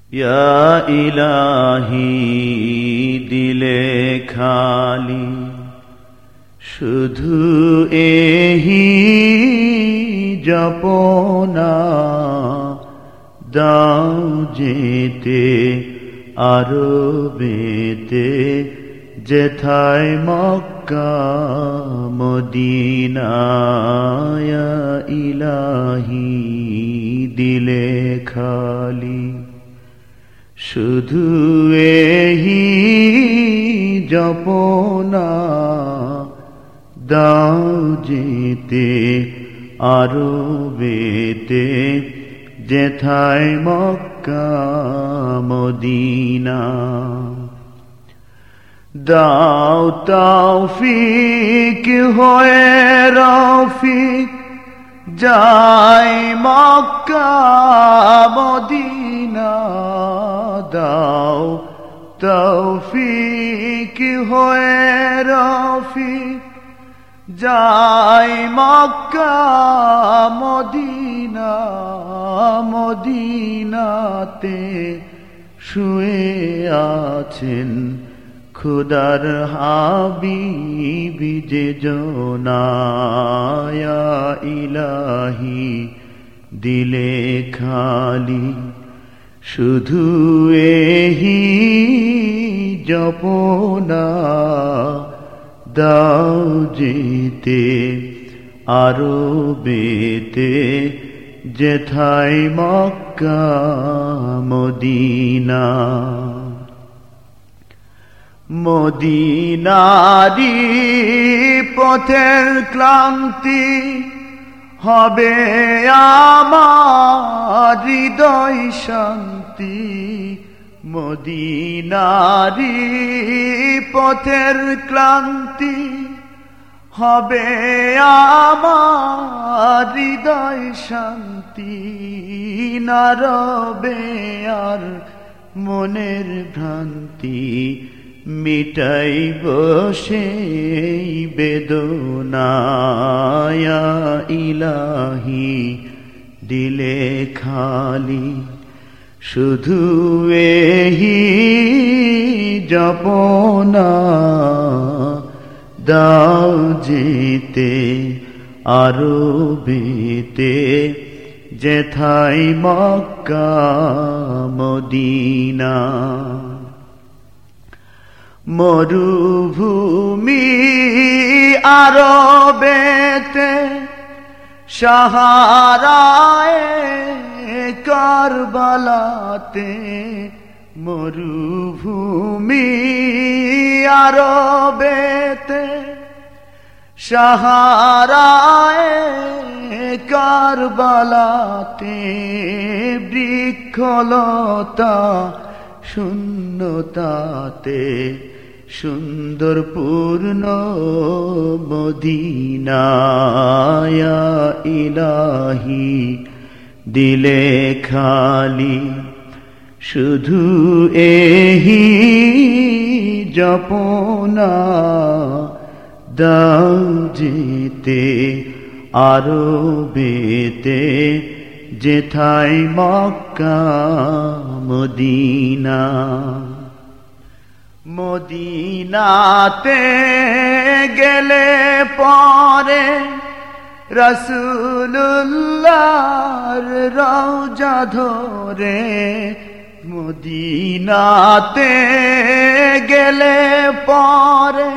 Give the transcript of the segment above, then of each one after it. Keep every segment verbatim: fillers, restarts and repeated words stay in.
ইয়া ইলাহি দিলে খালি শুধু এহি জপনা দাও যেতে আরবেতে যেথায় মক্কা মদিনা ইয়া ইলাহি দিলে খালি শুধু এহি জপনা দাও যেতে আরবেতে যেথায় মক্কা মদিনা দাও তৌফিক হয়ে রফিক যাই মক্কা মদিনা দাও তৌফিক হয়ে রফিক যাই মক্কা মদিনা মদিনাতে শুয়ে আছেন খুদার হাবিবি যে জোনায়া ইলাহি দিলে খালি শুধু এহি জপনা দাও যেতে আরবেতে যেথায় মক্কা মদিনা মদিনারি পথের ক্লান্তি হবে আমার হৃদয় শান্তি মদিনারি পথের ক্লান্তি হবে আমার হৃদয় শান্তি না রবে আর মনের ভ্রান্তি মিটাইব সেই বেদনা ইয়া ইলাহি দিলে খালি শুধু এহি জপনা দাও যেতে আরবেতে যেথায় মক্কা মদিনা মরুভূমি আরবেতে সাহারায়ে কারবালাতে মরুভূমি আরবেতে সাহারায়ে কারবালাতে বৃক্ষলতা শূন্যতাতে সুন্দর পূর্ণ মদিনা ইয়া ইলাহি দিলে খালি শুধু এহি জপনা দাও যেতে আরবেতে যেথায় মক্কা মদিনা মদিনাতে গেলে পরে রাসূলুল্লাহর রওজা ধরে মদিনাতে গেলে পরে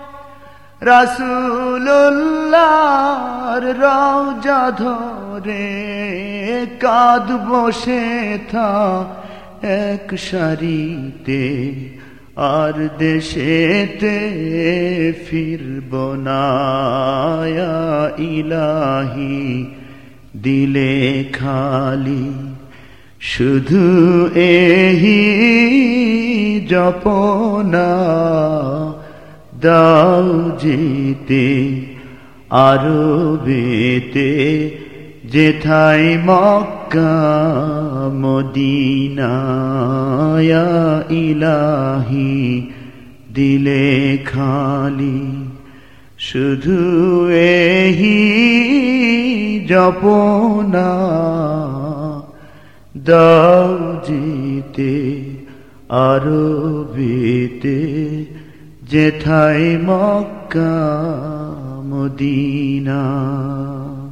রাসূলুল্লাহর রওজা ধরে কাঁদব সেথা এক সারিতে আর দেশেতে ফিরব না ইয়া ইলাহি দিলে খালি শুধু এহি জপনা দাও যেতে আরবেতে যেথায় মক্কা মদিনা ইয়া ইলাহি দিলে খালি শুধু এহি জপনা দাও জিতে আরবেতে যেথায় মক্কা মদিনা।